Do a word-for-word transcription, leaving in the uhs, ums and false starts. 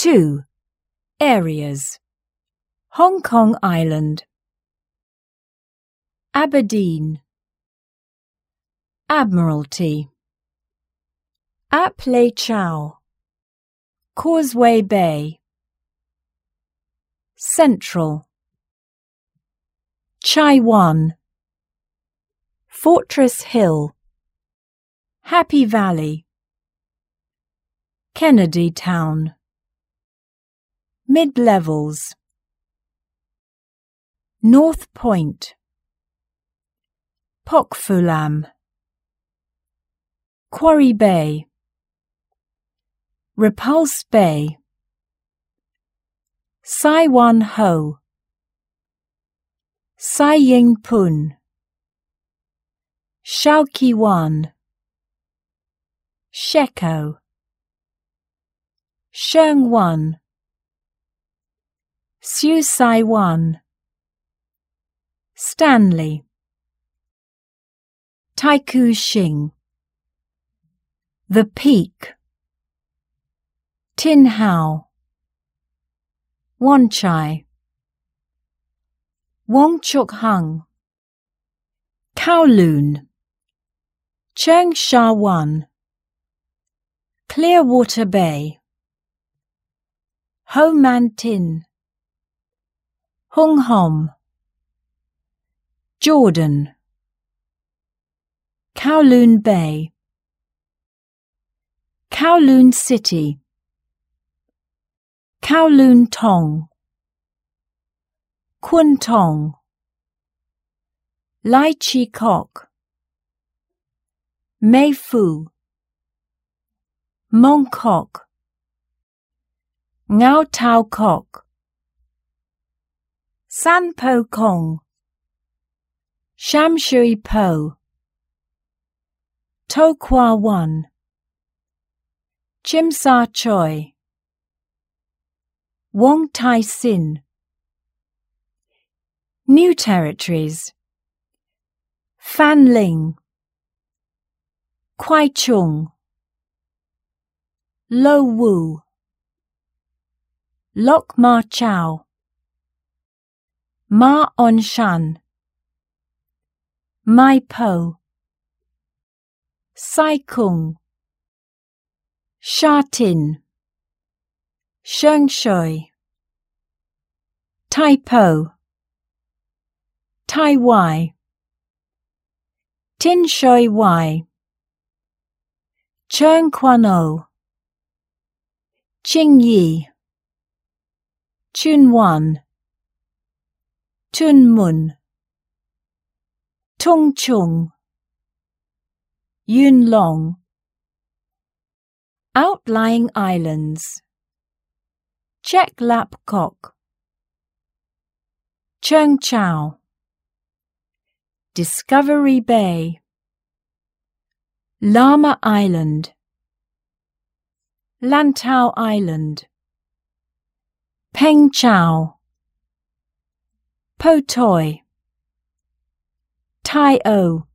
two. Areas. Hong Kong Island, Aberdeen, Admiralty, Ap Lei Chau, Causeway Bay, Central, Chai Wan, Fortress Hill, Happy Valley, Kennedy Town, Mid-Levels, North Point, Pok Fulam, Quarry Bay, Repulse Bay, Sai Wan Ho, Sai Ying Pun, Shao Ki Wan, Sheko, Sheung Wan, Siu Sai Wan, Stanley, Taikoo Shing, The Peak, Tin Hau, Wan Chai, Wong Chuk Hung, Kowloon, Cheung Sha Wan, Clearwater Bay, Ho Man Tin, Hung Hom, Jordan, Kowloon Bay, Kowloon City, Kowloon Tong, Kwun Tong, Lai Chi Kok, Mei Fu, Mong Kok, Ngau Tau Kok, San Po Kong, Sham Shui Po, To Kwa Wan, Chim Sa Choi, Wong Tai Sin. New Territories, Fan Ling, Kwai Chung, Lo Wu, Lok Ma Chau, Ma On Shan, Mai Po, Sai Kung, Sha Tin, Sheung Shui, Tai Po, Tai Wai, Tin Shui Wai, Cheung Kwan O, Ching Yi, Chun Wan, Tun Mun, Tung Chung, Yun Long. Outlying Islands, Chek Lap Kok, Cheung Chau, Discovery Bay, Llama Island, Lantau Island, Peng Chau, Po Toi, Tai O,